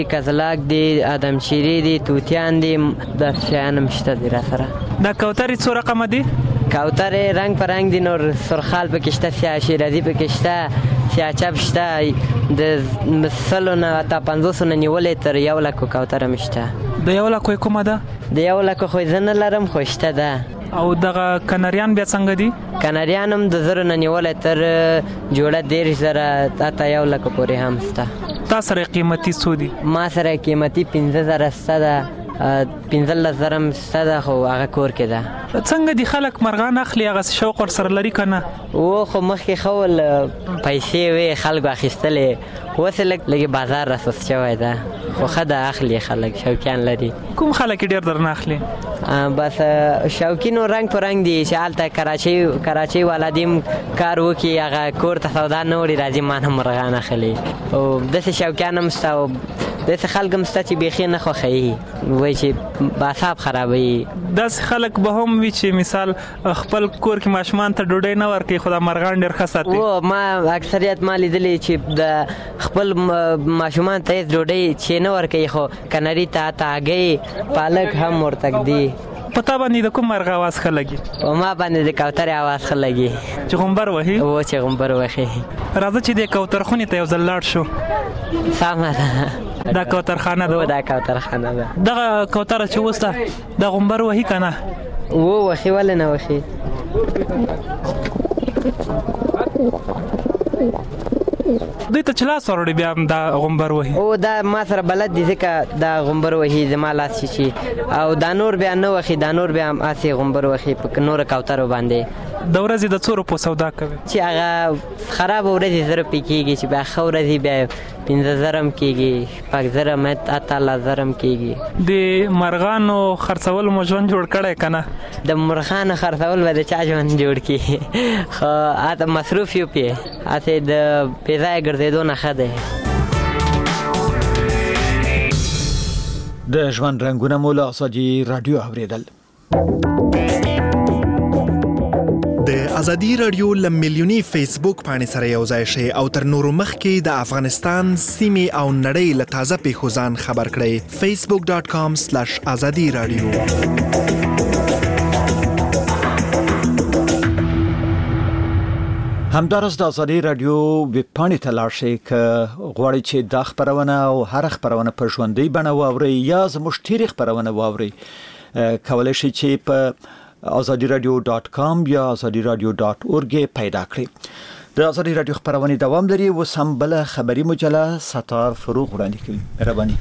کزلاک دی، ادمشیری دی، توتیان دی، د شیانم شته دی را سره. دا کوترې څو رقمه دي؟ کوترې رنګ په رنګ دي، نور سرخال پکې شته، سیاه شیرازي پکې شته، سیاه چپ شته، د 100 نه تا 500 نه نیولې تر 1 لک کوتره هم شته. د 1 لک کومه ده؟ د 1 لک خو زه نه لرم، خو شته ده. او دغه کنریان بیا څنګه دي؟ کنریان هم د 1000 نه نیولې تر جوړه 10000 تا 1 لک پورې هم شته. تا سره قیمتي څو دي؟ ما سره قیمتي 15000 شته ده، 15000 هم شته ده، خو هغه کور کې ده. څنګه دي خلک مرغان اخلي؟ هغه شوق ورسره لري که نه؟ و خو مخکې خول پیسې وې خلکو اخیستلې، اوس لږ بازار راسوس شوی ده، خو ښه ده اخلي خلک، شوقیان لري. کوم خلک ډېر درنه اخلي؟ بس شوقینو رنګ په رنګ دي چې هلته کراچۍ والا دي کار وکړي، هغه کور ته سودا نه وړي، راځي ما نه مرغان اخلي. او داسې شوقیان هم شته او داسې خلک هم شته چې بیخي نه خوښوي، وایي چې اعصاب خرابوي. داسې خلک به هم وي چې مثال خپل کور کې ماشومان ته ډوډۍ نه ورکوي، خو دا مرغان ډېر ښه ساتي. او ما اکثریت ما لیدلی چې د خپل ماشومان ته هېڅ ډوډۍ چې نه ورکوي، خو کنري ته هګۍ پالک هم ورته ږدي. په تا باندې د کوم مرغ اواز ښه لګي؟ په ما باندې د کوترې اواز ښه لګي چې غومبر وهي. او چې غومبر وهي. راځه چې د کوترخونې ته یو ځل لاړ شو. سمه ده. دا کوترخانه ده؟ دا کوترخانه ده. دغه کوتره چې اوس ده دا غومبر وهي که نه؟ وهي، ولې نه وهي؟ دوی ته چې لاس وروړي بیا هم دا غومبر وهي؟ او دا ما سره بلد دي ځکه دا غومبر وهي زما لاس شي، او دا نور بیا نه وهي، دا نور بیا هم هسې غومبر وهي په نورو کوترو باندې. د ورځې د څو روپو سودا کوي؟ چې هغه خراب ورځې 1000 روپۍ کېږي، چې بیا ښه ورځې بیا 15000 هم کېږي، 15000 هم 18000 هم کېږي. د مرغانو خرڅول مو ژوند جوړ کړی که نه؟ د مرغانو خرڅول به د چا ژوند جوړ کړي، خو هلته مصروف یو پې، هسې د بې ځایه ګرځېدو نه ښه دی. د ژوند رنګونه مو له ازادي راډیو اورېدل. د ازادي راډیو له میلیوني فیسبوک پاڼې سره یو ځای شئ او تر نورو مخکې د افغانستان سیمې او نړۍ له تازه پیښو ځان خبر کړئ. facebook.com/azadi radio. همدارس د ازادي راډیو ویب پاڼې ته لاړ شئ که غواړئ چې دا خبرونه او هر خبرونه په ژوندۍ بڼه واورئ یا زموږ تیرې خبرونه واورئ، کولی شئ چې په azadiradio.com یا azadiradio.org پیدا کړئ. د ازادي راډیو خبرونه دوام لري. اوس هم بل خبري مجله ستار فروغ وړاندې کوي. مهرباني.